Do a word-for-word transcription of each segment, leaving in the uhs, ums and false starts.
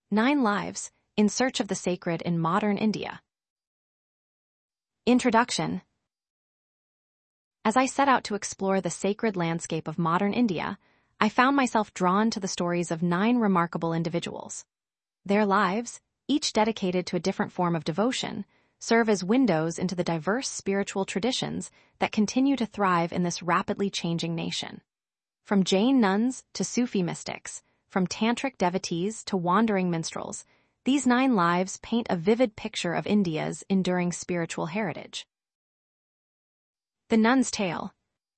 Nine Lives, in Search of the Sacred in Modern India. Introduction. As I set out to explore the sacred landscape of modern India, I found myself drawn to the stories of nine remarkable individuals. Their lives, each dedicated to a different form of devotion, serve as windows into the diverse spiritual traditions that continue to thrive in this rapidly changing nation. From Jain nuns to Sufi mystics, from tantric devotees to wandering minstrels, these nine lives paint a vivid picture of India's enduring spiritual heritage. The Nun's Tale.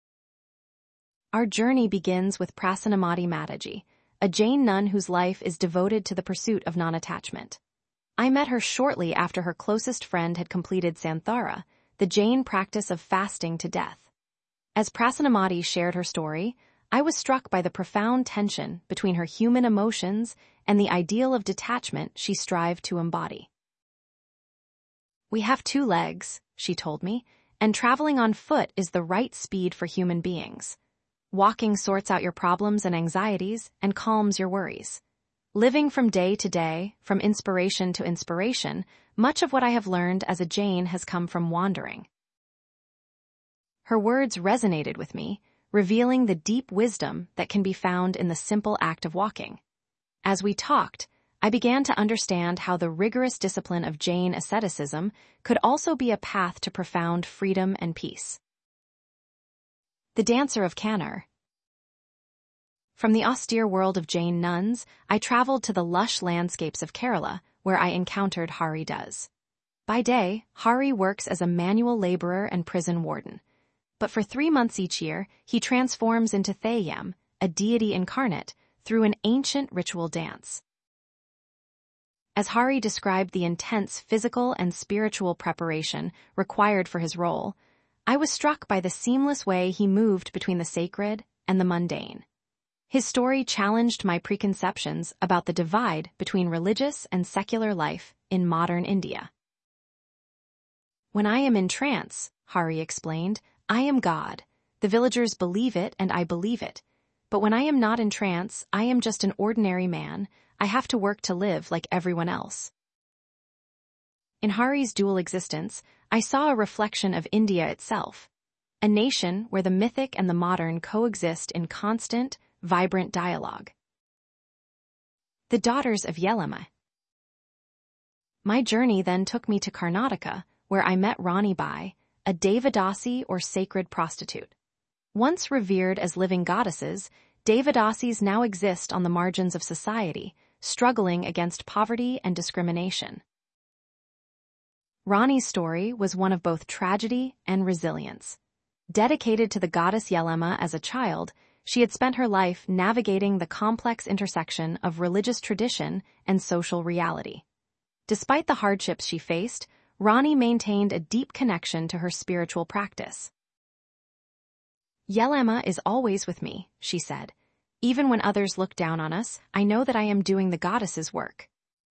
Our journey begins with Prasanamati Mataji, a Jain nun whose life is devoted to the pursuit of non-attachment. I met her shortly after her closest friend had completed Santhara, the Jain practice of fasting to death. As Prasanamati shared her story, I was struck by the profound tension between her human emotions and the ideal of detachment she strived to embody. "We have two legs," she told me, "and traveling on foot is the right speed for human beings. Walking sorts out your problems and anxieties and calms your worries. Living from day to day, from inspiration to inspiration, much of what I have learned as a Jain has come from wandering." Her words resonated with me, revealing the deep wisdom that can be found in the simple act of walking. As we talked, I began to understand how the rigorous discipline of Jain asceticism could also be a path to profound freedom and peace. The Dancer of Kannur. From the austere world of Jain nuns, I traveled to the lush landscapes of Kerala, where I encountered Hari Das. By day, Hari works as a manual laborer and prison warden. But for three months each year, he transforms into Theyyam, a deity incarnate, through an ancient ritual dance. As Hari described the intense physical and spiritual preparation required for his role, I was struck by the seamless way he moved between the sacred and the mundane. His story challenged my preconceptions about the divide between religious and secular life in modern India. "When I am in trance," Hari explained, "I am God. The villagers believe it and I believe it. But when I am not in trance, I am just an ordinary man. I have to work to live like everyone else." In Hari's dual existence, I saw a reflection of India itself, a nation where the mythic and the modern coexist in constant, vibrant dialogue. The Daughters of Yellamma. My journey then took me to Karnataka, where I met Rani Bai, a Devadasi or sacred prostitute. Once revered as living goddesses, Devadasis now exist on the margins of society, struggling against poverty and discrimination. Rani's story was one of both tragedy and resilience. Dedicated to the goddess Yellamma as a child, she had spent her life navigating the complex intersection of religious tradition and social reality. Despite the hardships she faced, Rani maintained a deep connection to her spiritual practice. "Yellamma is always with me," she said. "Even when others look down on us, I know that I am doing the goddess's work."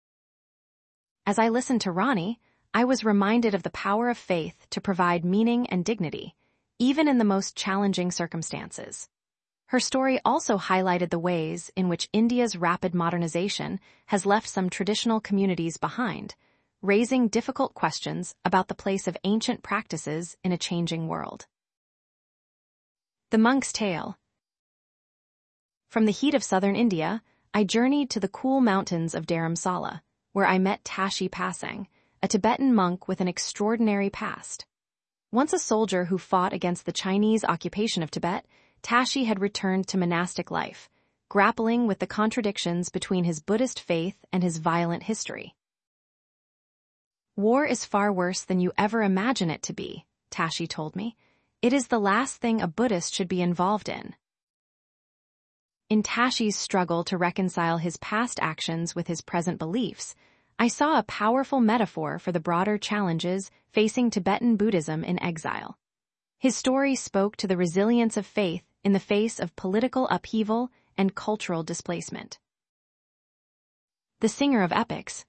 As I listened to Rani, I was reminded of the power of faith to provide meaning and dignity, even in the most challenging circumstances. Her story also highlighted the ways in which India's rapid modernization has left some traditional communities behind, raising difficult questions about the place of ancient practices in a changing world. The Monk's Tale. From the heat of southern India, I journeyed to the cool mountains of Dharamsala, where I met Tashi Pasang, a Tibetan monk with an extraordinary past. Once a soldier who fought against the Chinese occupation of Tibet, Tashi had returned to monastic life, grappling with the contradictions between his Buddhist faith and his violent history. "War is far worse than you ever imagine it to be," Tashi told me. "It is the last thing a Buddhist should be involved in." In Tashi's struggle to reconcile his past actions with his present beliefs, I saw a powerful metaphor for the broader challenges facing Tibetan Buddhism in exile. His story spoke to the resilience of faith in the face of political upheaval and cultural displacement. The Singer of Epics.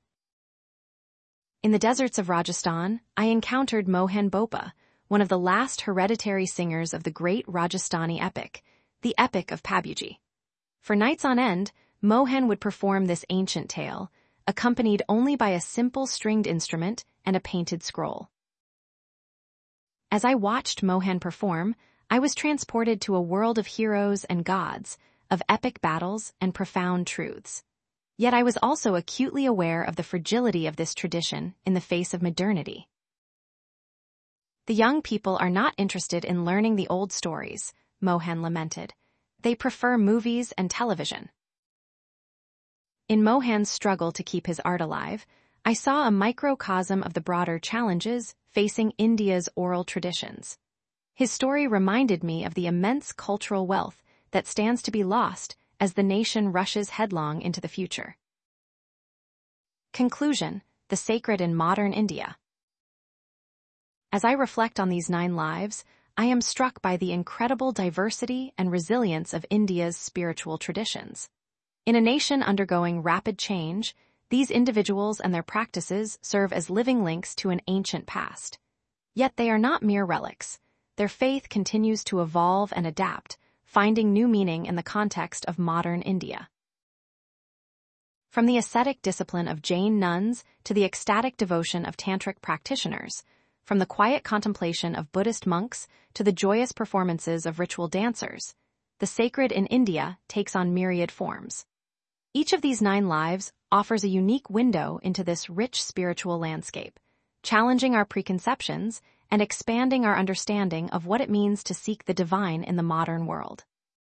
In the deserts of Rajasthan, I encountered Mohan Bopa, one of the last hereditary singers of the great Rajasthani epic, the Epic of Pabuji. For nights on end, Mohan would perform this ancient tale, accompanied only by a simple stringed instrument and a painted scroll. As I watched Mohan perform, I was transported to a world of heroes and gods, of epic battles and profound truths. Yet I was also acutely aware of the fragility of this tradition in the face of modernity. The young people are not interested in learning the old stories, Mohan lamented. They prefer movies and television. In Mohan's struggle to keep his art alive, I saw a microcosm of the broader challenges facing India's oral traditions. His story reminded me of the immense cultural wealth that stands to be lost as the nation rushes headlong into the future. Conclusion: the sacred in modern India. As I reflect on these nine lives, I am struck by the incredible diversity and resilience of India's spiritual traditions. In a nation undergoing rapid change, these individuals and their practices serve as living links to an ancient past. Yet they are not mere relics. Their faith continues to evolve and adapt, finding new meaning in the context of modern India. From the ascetic discipline of Jain nuns to the ecstatic devotion of tantric practitioners, from the quiet contemplation of Buddhist monks to the joyous performances of ritual dancers, the sacred in India takes on myriad forms. Each of these nine lives offers a unique window into this rich spiritual landscape, challenging our preconceptions and expanding our understanding of what it means to seek the divine in the modern world.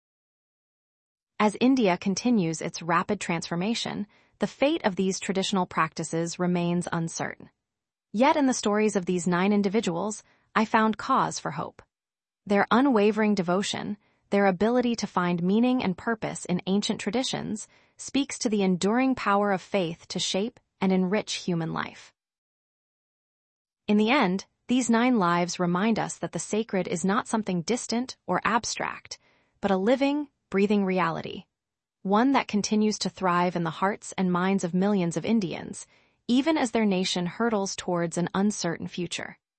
As India continues its rapid transformation, the fate of these traditional practices remains uncertain. Yet in the stories of these nine individuals, I found cause for hope. Their unwavering devotion, their ability to find meaning and purpose in ancient traditions, speaks to the enduring power of faith to shape and enrich human life. In the end, these nine lives remind us that the sacred is not something distant or abstract, but a living, breathing reality, one that continues to thrive in the hearts and minds of millions of Indians, even as their nation hurtles towards an uncertain future.